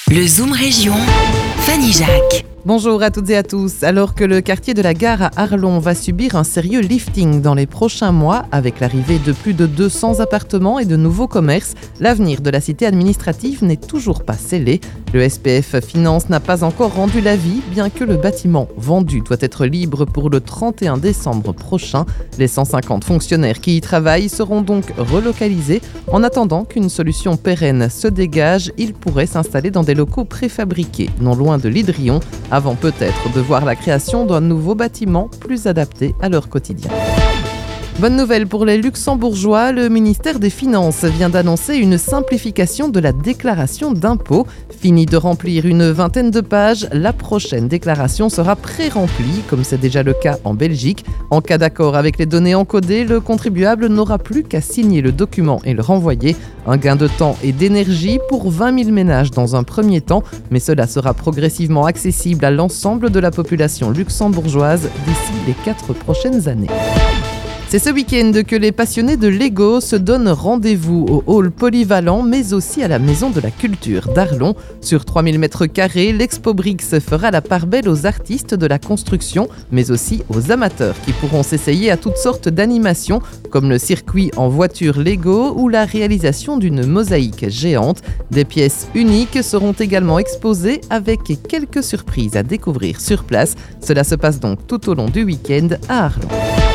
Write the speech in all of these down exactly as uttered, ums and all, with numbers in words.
Le Zoom Région, Fanny Jacques. Bonjour à toutes et à tous. Alors que le quartier de la Gare à Arlon va subir un sérieux lifting dans les prochains mois, avec l'arrivée de plus de deux cents appartements et de nouveaux commerces, l'avenir de la cité administrative n'est toujours pas scellé. Le S P F Finance n'a pas encore rendu l'avis, bien que le bâtiment vendu doit être libre pour le trente et un décembre prochain. Les cent cinquante fonctionnaires qui y travaillent seront donc relocalisés. En attendant qu'une solution pérenne se dégage, ils pourraient s'installer dans des locaux préfabriqués, non loin de l'Hydrion, avant peut-être de voir la création d'un nouveau bâtiment plus adapté à leur quotidien. Bonne nouvelle pour les Luxembourgeois, le ministère des Finances vient d'annoncer une simplification de la déclaration d'impôt. Fini de remplir une vingtaine de pages, la prochaine déclaration sera pré-remplie, comme c'est déjà le cas en Belgique. En cas d'accord avec les données encodées, le contribuable n'aura plus qu'à signer le document et le renvoyer. Un gain de temps et d'énergie pour vingt mille ménages dans un premier temps, mais cela sera progressivement accessible à l'ensemble de la population luxembourgeoise d'ici les quatre prochaines années. C'est ce week-end que les passionnés de Lego se donnent rendez-vous au hall polyvalent, mais aussi à la Maison de la Culture d'Arlon. Sur trois mille mètres carrés, l'Expo Brix fera la part belle aux artistes de la construction, mais aussi aux amateurs qui pourront s'essayer à toutes sortes d'animations, comme le circuit en voiture Lego ou la réalisation d'une mosaïque géante. Des pièces uniques seront également exposées avec quelques surprises à découvrir sur place. Cela se passe donc tout au long du week-end à Arlon.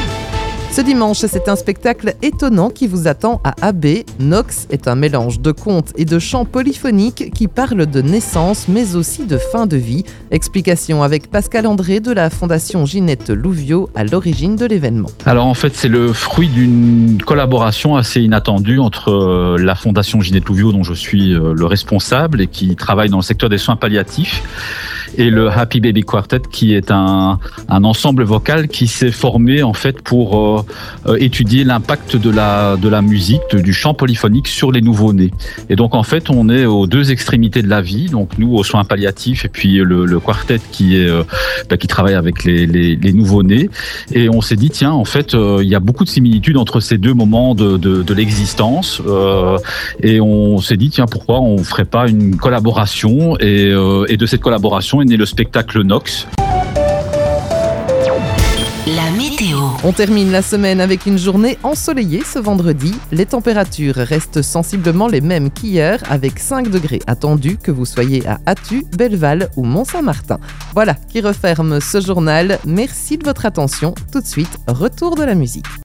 Ce dimanche, c'est un spectacle étonnant qui vous attend à Abbé. Nox est un mélange de contes et de chants polyphoniques qui parlent de naissance mais aussi de fin de vie. Explication avec Pascal André de la Fondation Ginette Louviot à l'origine de l'événement. Alors en fait, c'est le fruit d'une collaboration assez inattendue entre la Fondation Ginette Louviot, dont je suis le responsable et qui travaille dans le secteur des soins palliatifs, et le Happy Baby Quartet, qui est un, un ensemble vocal qui s'est formé en fait pour euh, euh, étudier l'impact de la, de la musique, de, du chant polyphonique sur les nouveau-nés. Et donc en fait, on est aux deux extrémités de la vie, donc nous aux soins palliatifs et puis le, le quartet qui est euh, bah, qui travaille avec les, les, les nouveau-nés. Et on s'est dit tiens, en fait, euh, il y a beaucoup de similitudes entre ces deux moments de, de, de l'existence. Euh, et on s'est dit tiens, pourquoi on ferait pas une collaboration, et, euh, et de cette collaboration est né le spectacle Nox. La météo. On termine la semaine avec une journée ensoleillée ce vendredi. Les températures restent sensiblement les mêmes qu'hier, avec cinq degrés attendus que vous soyez à Attu, Belleval ou Mont-Saint-Martin. Voilà qui referme ce journal. Merci de votre attention. Tout de suite, retour de la musique.